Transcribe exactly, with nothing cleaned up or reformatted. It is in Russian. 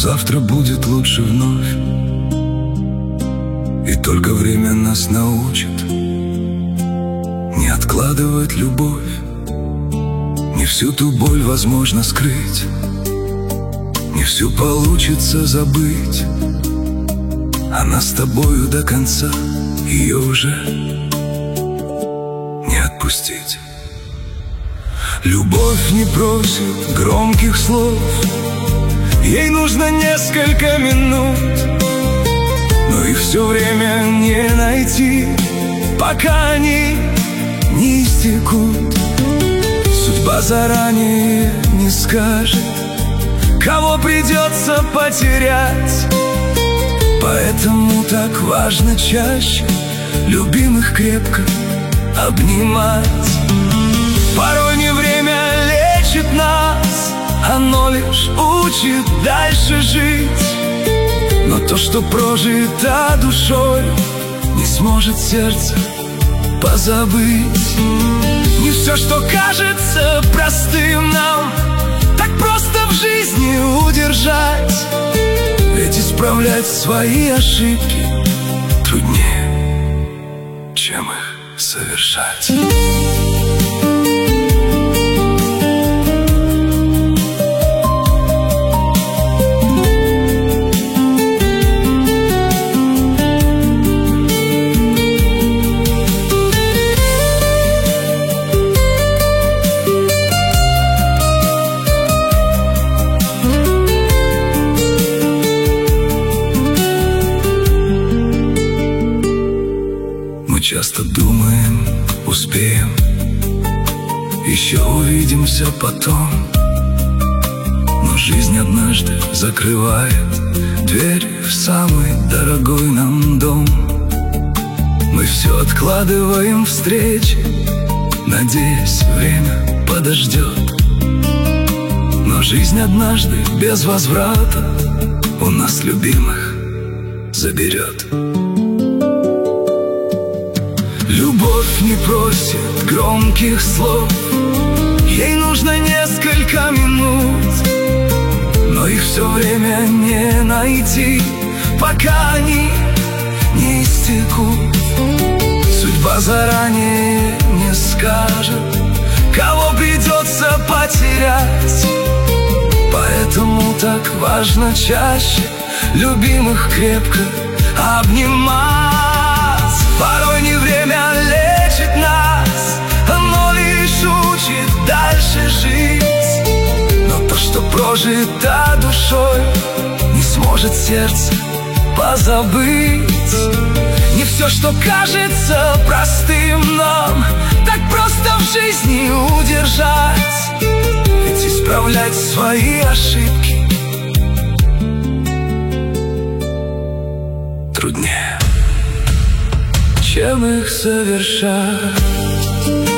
завтра будет лучше вновь. И только время нас научит не откладывать любовь. Не всю ту боль возможно скрыть, не всю получится забыть, а нас с тобою до конца ее уже не отпустить. Любовь не просит громких слов, ей нужно несколько минут, но их все время не найти, пока они не истекут. Судьба заранее не скажет, кого придется потерять, поэтому так важно чаще любимых крепко обнимать. Порой не время лечит нас, оно лишь учит дальше жить. Но то, что прожито душой, не сможет сердце позабыть. Не все, что кажется простым нам, так просто в жизни удержать. Ведь исправлять свои ошибки труднее, чем их совершать. Мы часто думаем, успеем, еще увидимся потом, но жизнь однажды закрывает дверь в самый дорогой нам дом. Мы все откладываем встречи, надеясь, время подождет, но жизнь однажды без возврата у нас любимых заберет. Любовь не просит громких слов, ей нужно несколько минут, но их все время не найти, пока они не истекут. Судьба заранее не скажет, кого придется потерять, поэтому так важно чаще любимых крепко обнимать. Порой не время лечит нас, оно лишь учит дальше жить. Но то, что прожито душой, не сможет сердце позабыть. Не все, что кажется простым нам, так просто в жизни удержать. Ведь исправлять свои ошибки труднее, чем их совершать.